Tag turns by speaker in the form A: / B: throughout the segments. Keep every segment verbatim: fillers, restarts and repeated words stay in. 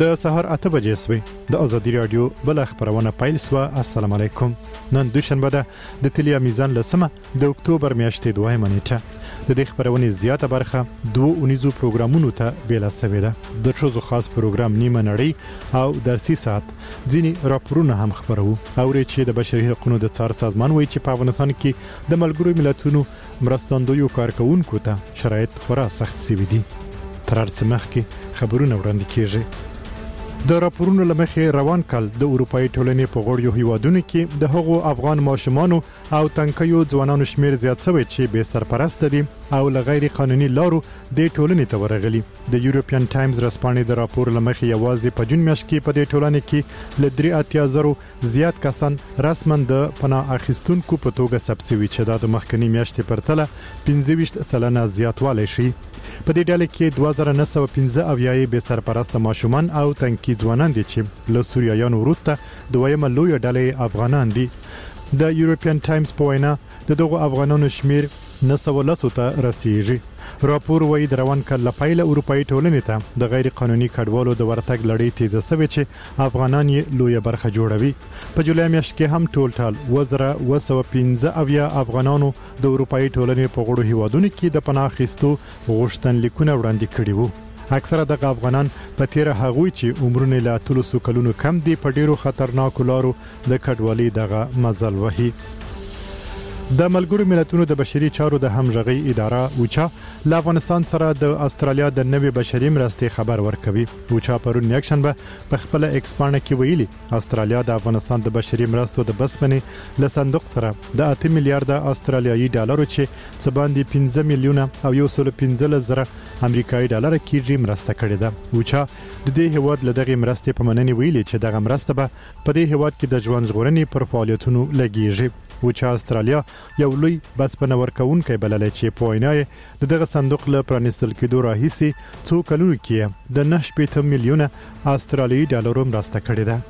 A: د سهار اته بجې سوي د ازادي رادیو بل خبرونه پیل سو. السلام علیکم. نن دوشنبه ده د تلیا میزان لسمه د اکتوبر میاشتې دویمه نیټه. د دې خبرونه زیاته برخه دوه اونیزو پروګرامونو ته بیل سوي ده. د شوزو خاص پروګرام نیمه نړۍ او درسي ساعت ځینی راپورونه هم خبرو او چې د بشري حقوقو د څار سازمان وایي چې په افغانستان کې د ملګرو ملتونو مرستندویو کارکونکو ته شرایط خورا سخت سوي دي. تر څه مخکې خبرونه وړاندې کیږي. د راپورونو لمخې روان کال د اروپאי ټولنې په غړیو هیوادونو کې د هغو افغان ماشومانو او تنکیو ځوانانو شمیر زیات شوی چې به سرپرست دي او لغیر قانوني لارو د ټولنې ته ورغلي. د یورپین ټایمز رسپانې د راپور لمخې یوازې په جون میاشت کې په دې ټولنې کې ل درې اتیا زرو زیات کسان رسمن د پناه اخیستونکو په توګه ثبت شوي چې د مخکنی میاشتې پرتله پنځه ویشت سلنه زیاتوالی شي. په دې ډله کې دوه زره نه سوه پنځه اویا به سرپرست ماشومان او تنکی ځوانان دي چې له سوریایانو وروسته دویمه لویه ډله افغانان دي. د یورپین ټایمز په وینا د دغو افغانانو شمیر نه سوه لسو ته رسیږي. راپور وایي د روان کال لپاره اروپאי ټولنې ته د غیر قانوني کډوالو د ورتګ لړۍ تیزه شوې چې افغانان یې لویه برخه جوړوي. په جولای میاشت کې هم ټول ټال وزره دوه سوه پنځه اویا افغانانو د اروپאי ټولنې په غړو هیوادونو کې د پناه اخیستو غوښتنلیکونه وړاندې کړي وو. اکثره د افغانان په تیر هغوی چې عمرونه لا تلوسو کلونو کم دي په ډیرو خطرناکو لارو د کډوالۍ دغه مزل وهي. د ملګرو ملتونو د بشري چارو د همغږي اداره اوچا له افغانستان سره د استرالیا د نوې بشري مرستې خبر ورکوي. اوچا پرون یکشنبه په خپل ایکس پاڼه کې ویلي استرالیا د افغانستان د بشري مرستو د بسپنې له صندوق سره د اته میلیارډ استرالیایي ډالرو چې څه باندې پنځه میلیونه او یو سل پنځه زره امریکایي ډالر کېږي مرسته کړې ده. اوچا د دې هیواد له دغه مرستې په مننې ویلي چې دغه مرسته به په دې هیواد کې د ژوند ژغورنې پر فعالیتونو لګیږي. اوچا استرالیا یو لوی بسپنه ورکوونکی بللی چې په وینا د دغه صندوق له پرانیستل کېدو راهیسې څو کلونو کې د نه شپېته میلیونه استرالیایي ډالرو مرسته کړې ده.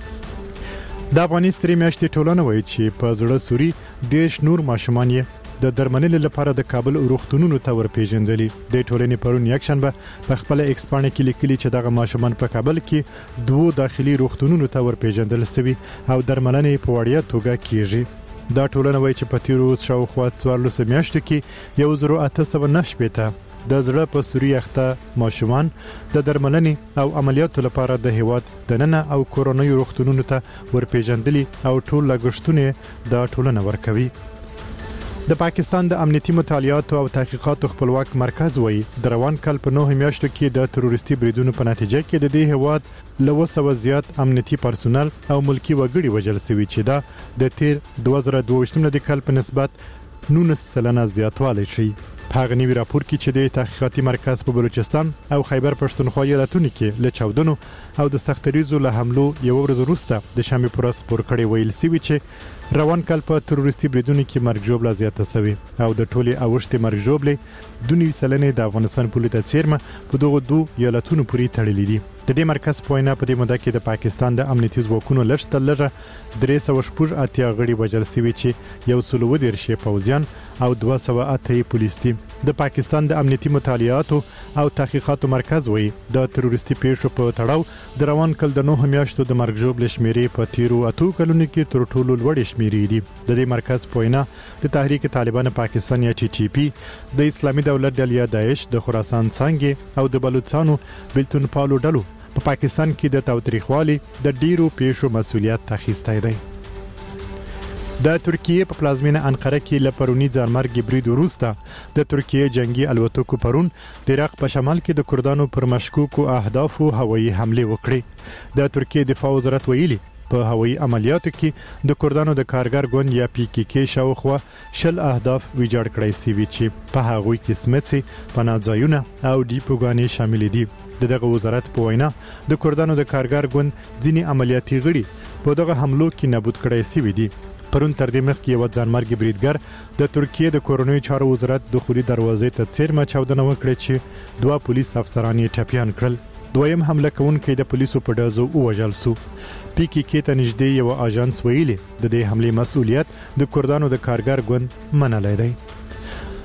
A: د افغاني سترې میاشتې ټولنه وایي چې په زړه سوري دېرش نور ماشومان یې د درملنې لپاره د کابل روغتونونو ته ورپېژندلي. د ټولنې پرون یکشنبه په خپل ایکس پاڼه کې لیکلي چې دغه ماشومان په کابل کې دوه داخلي روغتونونو ته ورپېژندل شوي او درملنې په وړیا توګه کیږي. دا ټولنه وایي چې په تیرو شاوخوا څوارلسو میاشتو کې یو زرو اته سوه نه شپېته د زړه په سوري اخته ماشومان د درملنې او عملیاتو لپاره د هیواد دننه او کورونی روغتونونو ته ورپېژندلي او ټول لګښتونه دا ټولنه ورکوي. د پاکستان د امنیتي مطالعاتو او تحقیقاتو خپلواک مرکز وایي د روان کال په نهه میاشتو کې د تروریستي بریدونو په نتیجه کې د دې هیواد له اوه سوه زیات امنیتي پرسونل او ملکی وګړي وژل شوي چې دا د تیر دوه زره دوه ویشتم د کال په نسبت نولس سلنه زیاتوالی شي. په هغه نوي راپور کې چې د تحقیقاتي مرکز په بلوچستان او خیبر پښتونخوا ایالتونو کې له چاودنو او د سختریزو له حملو یو ورځ وروسته د شنبې په ورځ خپور کړی ویل شوي چې روان کال په تروریستي بریدونو کې مرګ ژوبله زیاته شوې او د ټولې اوښتې مرګ ژوبلې دوه نوي سلنې د افغانستان په لور څیرمه په دغو دوه ایالتونو پورې تړلې دي. د دې مرکز په وینا په دې موده کې د پاکستان د امنیتي ځواکونو لږ تر لږه درې سوه شپږ اتیا غړي وژل شوي چې یو سل اووه دېرش یې پوځیان او دوه سوه اته یې پولیس دي. د پاکستان د امنیتي مطالعاتو او تحقیقاتو مرکز وایي د تروریستي پیښو په تړاو د روان کال د نهه میاشتو د مرګ ژوبلې شمیرې په تیرو اتو کلونو کې تر ټولو لوړې شمیرې دي. د دې مرکز په وینا د تحریک طالبان پاکستان یا ټي ټي پی د اسلامي دولت ډلې داعش د خراسان څانګې او د بلوچستانو بلتون پالو ډلو په پاکستان کې د تاوتریخوالي د ډیرو پیښو مسولیت اخیستی دی. د ترکیه په پلازمینه انقره کې له پرونی ځانمرګي برید وروسته د ترکیه جنگي الوتکو پرون د عراق په شمال کې د کردانو پر مشکوکو اهدافو هوایي حمله وکړې. د ترکیه دفاع وزارت ویلي په هوایي عملیاتو کې د کردانو د کارګر ګوند یا پی کی کی شاوخوا شل اهداف ویجاړ کړی شوي چې په هغوی کې سمڅې، پناه ځایونه او ډیپوګانې شامل دي. د دغه وزارت په وینا د کردانو د کارګر ګوند ځینی عملیاتي غړي په دغه حملو کې نابود کړی شوي دي. پرون تر دې مخکې یو ځانمرګي بریدګر د ترکیه د کورونی چارو وزارت دخولي دروازې ته څیرمه چاودنه وکړه چې دوه پولیس افسران یې ټپیان کړل. دویم حمله کوونکی د پولیسو په ډزو ووژل شو. پی کی کی ته نږدې یو اژانس ویلي د دې حملې مسؤلیت د کردانو د کارګر ګوند منلی دی.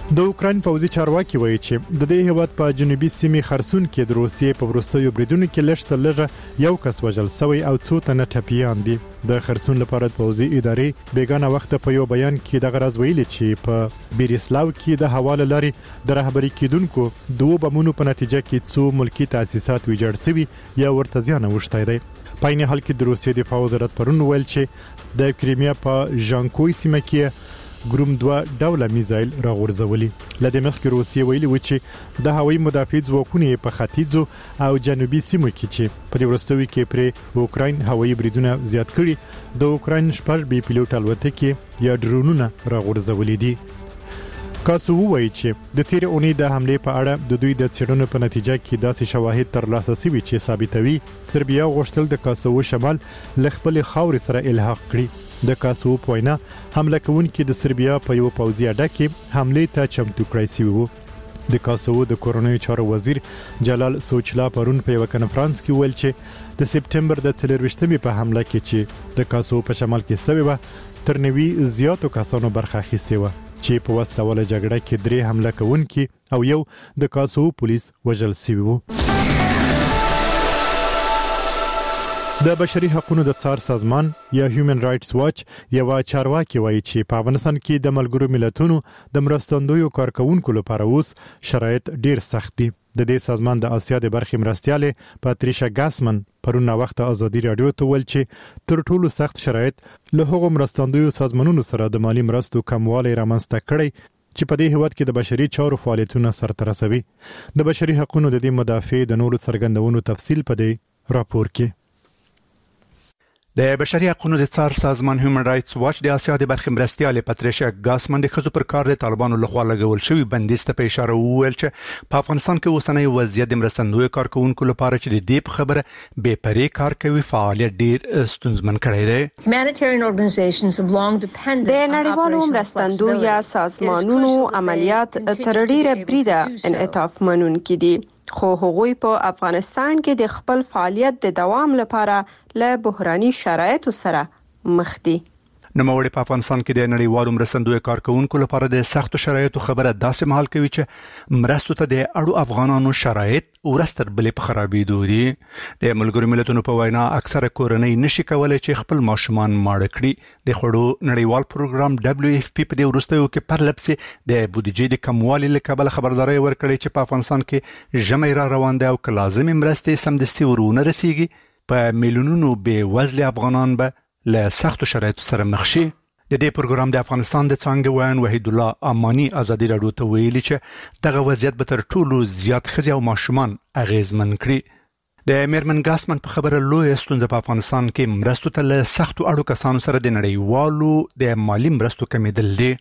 A: د اوکراین پوځي چارواکي وایي چې د دې هیواد په جنوبي سیمې خرسون کې د روسیې په وروستیو بریدونو کې لږ تر لږه یو کس وژل شوی او څو تنه ټپیان دي. د خرسون لپاره پوځي ادارې بیګانه وخت په یو بیان کې د غرض ویلي چې په بیریسلاو کې د حواله لري د رهبری کېدونکو دوه بمونو په نتیجه کې څو ملکی تاسیسات ویجاړ شوي یا ورته زیان اوښتی دی. په عین حال کې د روسیې دفاع وزارت پرون ویل چې د کریمیا په ژانکوی سیمه کې ګروم دوه ډوله میزایل راغورځولي. لدې مخکې روسیې ویلي و چې د هوایي مدافع ځواکونو په ختیځو او جنوبي سیمو کې چې په وروستیو کې پر اوکراین هوایي بریدونه زیات کړي د اوکراین شپږ بي پیلوټ الوتکې یا ډرونونه راغورځولي دي. کاسو وایي چې د تیر اونۍ د حمله په اړه د دوی د څېړنو په نتیجه کې داسې شواهد ترلاسه شوي چې ثابتوي سربیا غوښتل د کاسو شمال ل خپل خاور سره الحاق کړي. د کاسو په وینا حمله کوونکي د سربیا په یو پوځي اډه کې حمله ته چمتو کړی شوی وو. د کاسو د کورونای چارو وزیر جلال سوچلا پرون په یو کنفرانس کې ویل چې د سپټمبر د څلرويشتمې په حمله کې چې د کاسو په شمال کې شوی و تر نوي زیاتو کسانو برخه اخیسته و چې په وسله ولا جګړه کې درې حمله کوونکي او یو د کاسو پولیس وژل شوی وو. د بشري حقوقو د څار سازمان یا هیومن رائټس واچ یو چارواکي وایي چې په افغانستان کې د ملګرو ملتونو د مرستندویو کارکونکو لپاره اوس شرایط ډیر سخت دي. د دې سازمان د اسیا د برخې مرستياله پاتریشا ګاسمن پرونه وخت ازادي رادیو ته ویل چې تر ټولو سخت شرایط له هغو مرستندویو سازمانونو سره د مالی مرستو کموالی رامنځته کړي چې په دې هیواد کې د بشري چارو فعالیتونه سرته رسوي. د بشري حقوقو د دې مدافع د نورو څرګندونو تفصیل په دې راپور کې.
B: د بشري حقوقو د څار سازمان هیومن رائټس واچ د اسیا د برخې مرستياله پاتریشا ګاسمن د خزو پر کار د طالبانو لخوا لګول شوی بندیز ته په اشاره وویل چې په افغانستان کې اوسنۍ وضعیت د مرستندوی کارکونکو لپاره چې د دې په خبره بې پرې کار کوي فعالیت ډیر ستونزمن کړی دی.
C: د نړیوالو مرستندوی یا سازمانونو عملیات تر ډیره بریده انعطاف منونکي دي، خو هغوی په افغانستان کې د خپل فعالیت د دوام لپاره له بحراني شرایطو سره مخ دي.
B: نوموړي په افغانستان کې د نړیوالو مرستندوی کارکونکو لپاره د سختو شرایطو خبره داسې مهال کوي چې مرستو ته د اړو افغانانو شرایط ورستر بلې په خرابېدو دي. د ملګرو ملتونو په وینا اکثره کورنۍ نشي کولای چې خپل ماشومان ماړه کړي. د خوړو نړیوال پروګرام دبليو اف پی په دې وروستیو کې پرلپسې د بودیجې د کموالي له کبله خبرداري ورکړي چې په افغانستان کې ژمي را روان دي او که لازمي مرستې سمدستي ورونه رسیږي په میلیونونو بې وزله افغانان به له سختو شرایطو سره مخ شي. د دې پروګرام د افغانستان د څنګه وایي وحید الله امانی ازادي راډیو ته ویلي چې دغه وضعیت به تر ټولو زیات ښځې او ماشومان اغیزمن کړي. د میرمن ګاسمن په خبره لوی ستونزه په افغانستان کې مرستو ته له سختو اړو کسانو سره د نړیوالو د مالی مرستو کمیدل دي.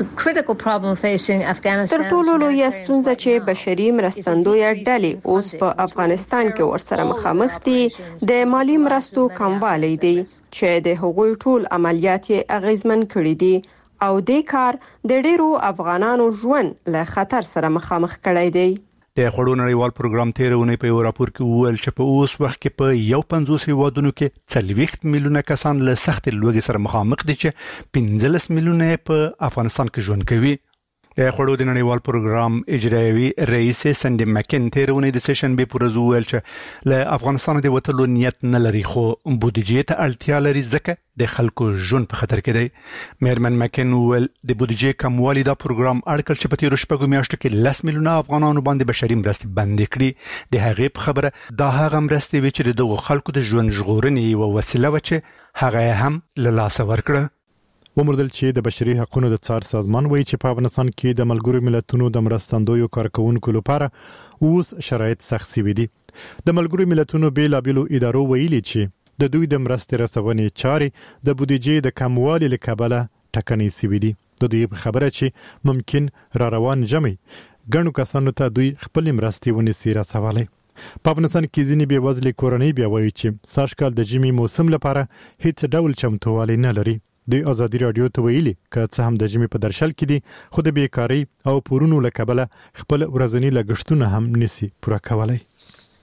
C: تر ټولو لوی ستونزه چې بشري مرستندوی ډلې اوس په افغانستان کې ورسره مخامخ دي د مالی مرستو کموالی دی چې د هغوی ټول عملیات یې اغیزمن کړي دي او د کار د ډیرو افغانانو ژوند له خطر سره مخامخ کړی دی.
B: د خوړو نړیوال پروګرام تیرونه په یو راپور کې وویل چې په اوس وخت کې په یو پنځوس هیوادونو کې څلوېښت میلیونه کسان له سخت لوږې سره مخامخ دي چې پنځلس میلیونه په افغانستان کې ژوند کوي. د خوړو د نړیوال پروګرام اجرایوي رئیس سندي مکن تیرونه د سیشن به پرز ویل چې له افغانستان د وټلو نیت نه لري خو بودیجې ته اړتیا لري ځکه د خلکو ژوند په خطر کې دی. میرمن مکن ویل د بودیجې کموالی دا پروګرام اړکل چې په تیر شپږو میاشتو کې لس میلیونه افغانانو باندې بشري مرستې بند کړي. د هغې په خبره دا هغه مرستې وی چې دغه خلکو د ژوند ژغورنې او وسیله و چې هغه هم له لاس ورکړه.
A: ومردل چې د بشري حقوقو د څار سازمان وایي چې په افغانستان کې د ملګرو ملتونو د مرستندویو کارکونکو لپاره اوس شرایط سخت شوي دي. د ملګرو ملتونو بیلابېلو ادارو ویلي چې د دوی د مرستې رسونې چارې د بودیجې د کموالي له کبله ټکنۍ شوي دي. د دې خبره چې ممکن را روان جمع ګڼو کسانو ته دوی خپل مرستې ونیسي رسولای. په افغانستان کې ځینې بې وزلې کورنۍ بیا وایي چې سږکال د ژمي موسم لپاره هیڅ ډول چمتووالی نه لري. د ازادي راډیو ته ویلي که څه هم د ژمي په درشل کې دي خو د بیکاری او پورونو له کبله خپل ورځنی لګښتونه هم نسی پوره کولای.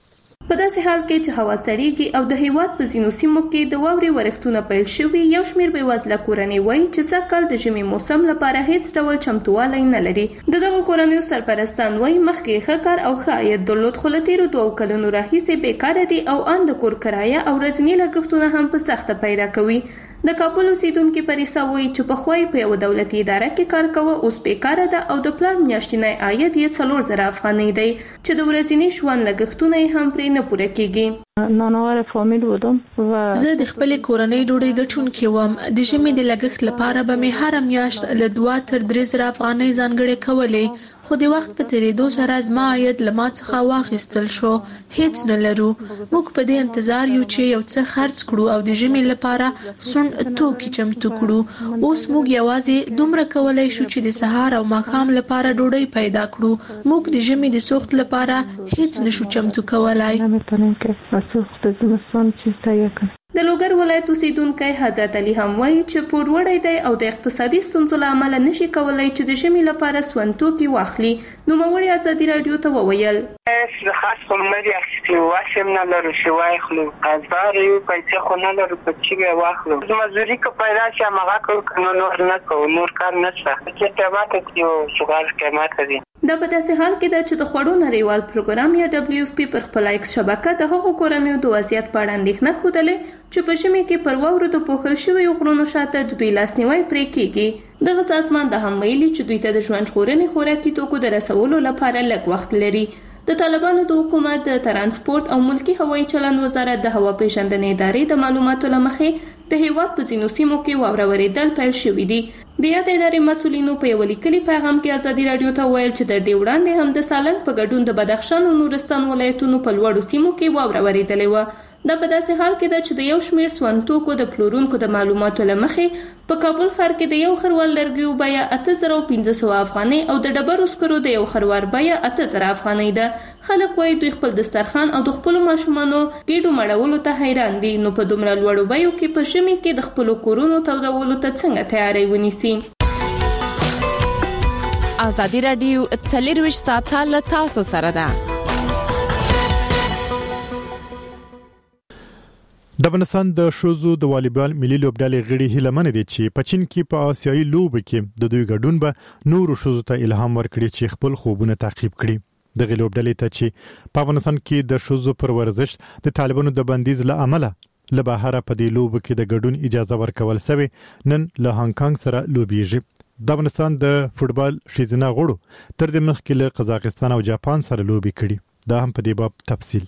D: په داسې حال کې چې هوا سړیږي او د هیواد په ځینو سیمو کې د واورې ورښتونه پیل شوي، یو شمېر بېوزله کورنۍ وایي چې سږکال د ژمي موسم لپاره هیڅ ډول چمتووالی نه لري. د دغو کورنیو سرپرستان وایي مخکې ښه کار او ښه عاید درلود، خو له تېرو دوو کلونو راهیسې بېکاره دي او ان د کور کرایه او ورځني لګښتونه هم په سخته پیدا کوي. د کابل اوسیدونکي پریسا وایي چې پخوا یې په یوه دولتي اداره کې کار کوه، اوس بېکاره ده او د پلار میاشتنی عاید یې څلور زره افغانۍ دی چې د ورځني ژوند لګښتونه یې هم پرې نه پوره کېږي.
E: نانواره فامیل بودم و
F: زه د خپلې کورنۍ ډوډۍ ګټونکې وم. د ژمي د لګښت لپاره به مې هره میاشت له دوه تر درې زره افغانۍ ځانګړې کولې، خو د وخت په تیریدو سره زما عاید له ما څخه واخیستل شو. هیڅ نه لرو. موږ په دې انتظار یو چې یو څه خرڅ کړو او د ژمي لپاره سون توکي چمتو کړو. اوس موږ یوازې دومره کولای شو چې د سهار او ماښام لپاره ډوډۍ پیدا کړو. موږ د ژمي د سوخت لپاره هیڅ نشو چمتو کولای.
D: د لوګر ولایت اوسیدونکی حضرت علي هم وایي چې پور وړی دی او د اقتصادي ستونزو له امله نشي کولای چې د ژمي لپاره سون توکي واخلي. نوموړي ازادي راډیو ته وویل
G: خاص کوم مری اخیستي واسم نه لرو چې واخلو، ازبار یو پیسې خو نه لرو په چې واخلو. مزدوري که پیدا شي هغه کوو، نور نه کوو، نور کار نشته چې ټماټر یو شغال قیمت دي.
D: دا په داسې حال کې ده چې د خوړو نړیوال پروګرام یا دبلیو اف پی پر خپل ایکس شبکه د هغو کورنیو د وضعیت په اړه اندېښنه ښودلې چې په ژمي کې پر واورو د پوښل شویو غرونو شاته د دوی لاسنیوی پرې کېږي. دغه سازمان د هم ویلي چې دوی ته د ژوند ژغورنې خوراکي توکو د رسولو لپاره لږ وخت لري. د طالبانو د حکومت د ترانسپورت او ملکی هوایي چلند وزارت د هوا پیژندنې ادارې د معلوماتو له مخې د هیواد په ځینو سیمو کې واوره ورېدل پیل شوي دي. د یادې ادارې مسؤلینو په یو لیکلي پیغام کې ازادي راډیو ته ویل چې د دې وړاندې هم د سالنګ په ګډون د بدخشان او نورستان ولایتونو په لوړو سیمو کې واوره ورېدلې وه. دا په داسې حال کې ده چې د یو شمېر سون توکو د پلورونکو د معلوماتو له مخې په کابل ښار کې د یو خروار لرګیو بیه اته زره پنځه سوه افغانۍ او د ډبرو سکرو د یو خروار بیه اته زره افغانۍ ده. خلک وایي دوی خپل دسترخوان او د خپلو ماشومانو ګېډو مړولو ته حیران دي، نو په دومره لوړو بیو کې په ژمي کې د خپلو کورونو تودولو ته څنګه تیاری ونیسي.
H: ازادي راډیو څلرویشت ساعته له تاسو سره ده.
A: د افغانستان د ښځو د والیبال ملي لوبډلې غړي هیله من دي چې په چین کې په آسیایي لوبو کې د دوی ګډون به نورو ښځو ته الهام ورکړي چې خپل خوبونه تعقیب کړي. دغه لوبډلې ته چې په افغانستان کې د ښځو پر ورزش د طالبانو د بندیز له امله له بهر په دې لوبو کې د ګډون اجازه ورکول شوی، نن له هانګ کانګ سره لوبېږي. د افغانستان د فوټبال ښځینه غړو تر دې مخکې له قزاقستان او جاپان سره لوبې کړي. دا هم په دې باب تفصیل.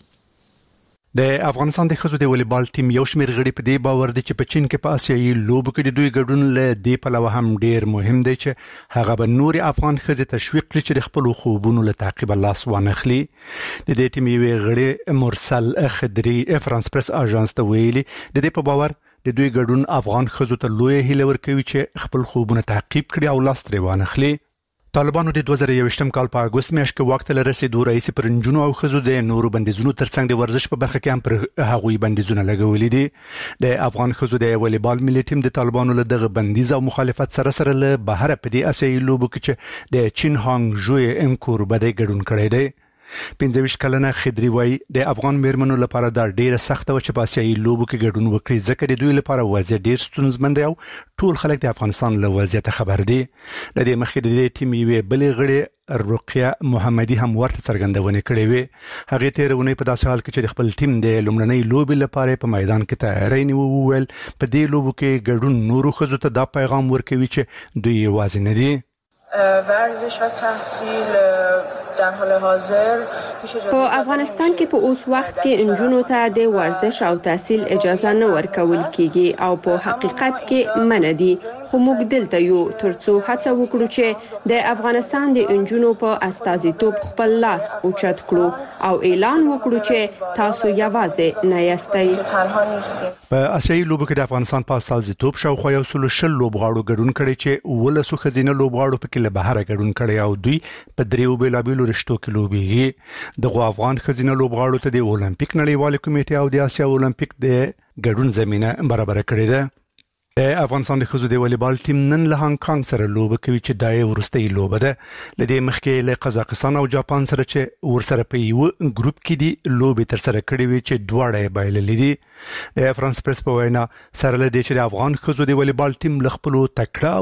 B: د افغانستان د ښځو د والیبال ټیم یو شمېر غړي په دې باور دي چې په چین کې په آسیایي لوبو کې د دوی ګډون له دې پلوه هم ډیر مهم دی چې هغه به نور افغان ښځې تشویق کړي چې د خپل خوبونو له تعقیب لاس وانخلي. د دې ټیم یو غړي مرسل خدري فرانس پریس اژانس ته ویلي د دې په باور د دوی ګډون افغان ښځو ته لوی هیله ورکوي چې خپل خوبونه تعقیب کړي او لاس ترې وانخلي. طالبانو د دوه زره یوویشتم کال په اګوست میاشت کې وخت له رسیدو رئیس پر نجونو او ښځو د نورو بندیزونو ترڅنګ د ورزش په برخه کې هم پر هغوی بندیزونه لګولي دي. د افغان ښځو د والیبال ملي ټیم د طالبانو له دغه بندیز او مخالفت سره سره له بهر په دې آسیایي لوبو کې چې د چین هانګ جوی انکور بده ګډون کړی دی. پنځه ویشت کلنه خدري وایي د افغان میرمنو لپاره دا ډیره سخته و چې په آسیایي لوبو کې ګډون وکړي، ځکه د دوی لپاره وضعیت ډیر ستونزمن دی او ټول خلک د افغانستان له وضعیت خبر دي. د دې مخکې د دې ټیم یوې بلې غړي رقیه محمدي هم ورته څرګندونه کړې وې. هغه تیرونه په داسې حال کې چې خپل ټیم د لومړنۍ لوبې لپاره په میدان کې تیاری نیو وویل په دې لوبو کې ګډون نورو ښځو ته دا پیغام ورکوي چې دوی یوازې نه دي.
E: ورزش و تحصیل در حال حاضر
C: په افغانستان کې په اوس وخت کې انجونو ته د ورزش او تحصیل اجازه نه ورکول کیږي او په حقیقت کې منع دي، خو موږ دلته یو ترڅو هڅه وکړو چې د افغانستان د انجونو په استازیتوب خپل لاس اوچت کړو او اعلان وکړو چې تاسو یوازې نه یاستئ.
B: په آسیایي لوبو کې د افغانستان په استازیتوب شاوخوا یو سل شل لوبغاړو ګډون کړي چې ولسو خزینه لوبغاړو په کې له بهر ګډون کړي او دوی په دریو بیلابیلو رشتو کې لوبېږي. دغه افغان خزینه لوبغاړو ته د اولمپیک نړیوال کمیټې او د آسیا اولمپیک د ګډون زمينه برابر کړې ده. افغانستان د خزو د والیبال ټیم نن له هانګ کانګ سره لوبه کوي چې دای ورستۍ لوبه ده لدې مخکې له قزاقستان او جاپان سره چې ورسره په یو ګروپ کې دي لوبه تر سره کړې وي چې دواړه بایللې دي د فرانس پریس په وینا سره له دې چې د افغان خزو د والیبال ټیم له خپل تکړه